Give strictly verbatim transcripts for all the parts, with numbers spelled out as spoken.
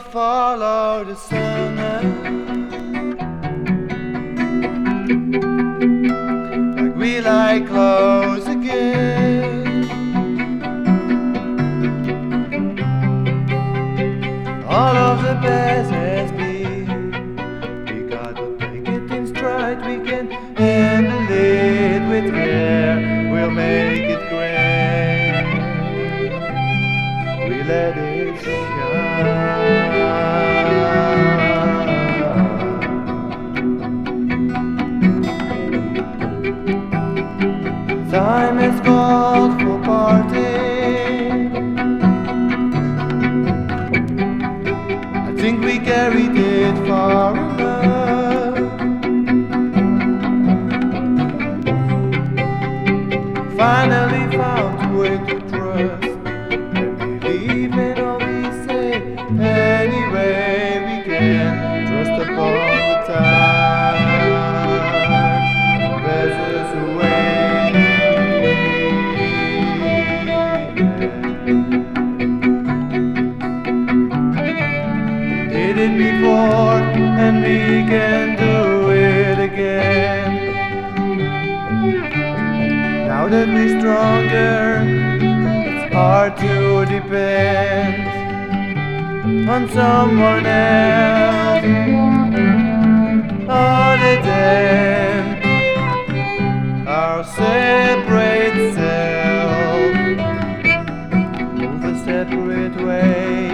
follow the sun. Like we lie close again. All of the best has been. We gotta take it in stride. We can handle it with care. We'll make it great. We let it shine. Time has called for parting. I think we carried it far enough. Finally found a way to trust and believe in all we say. Anyway, we can trust upon the time that bears us away. Did it before, and we can do it again. Now that we're stronger, it's hard to depend on someone else other than our separate self. Move a separate way.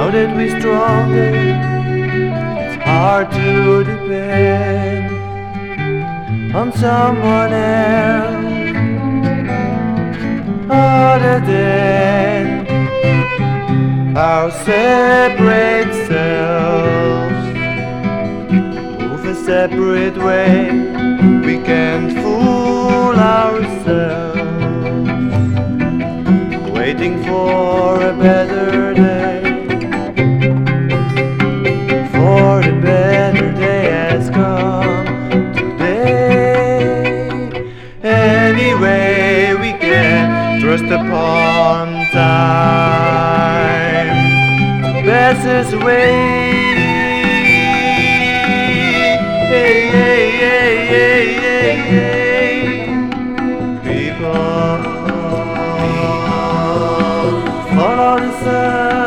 Know that we're stronger. It's hard to depend on someone else other than our separate selves. Move a separate way, we can't fool ourselves, waiting for a better day. For the better day has come today. Anyway, we can trust upon time to pass us away. Hey, hey, hey, hey, hey, hey. People, follow the sun.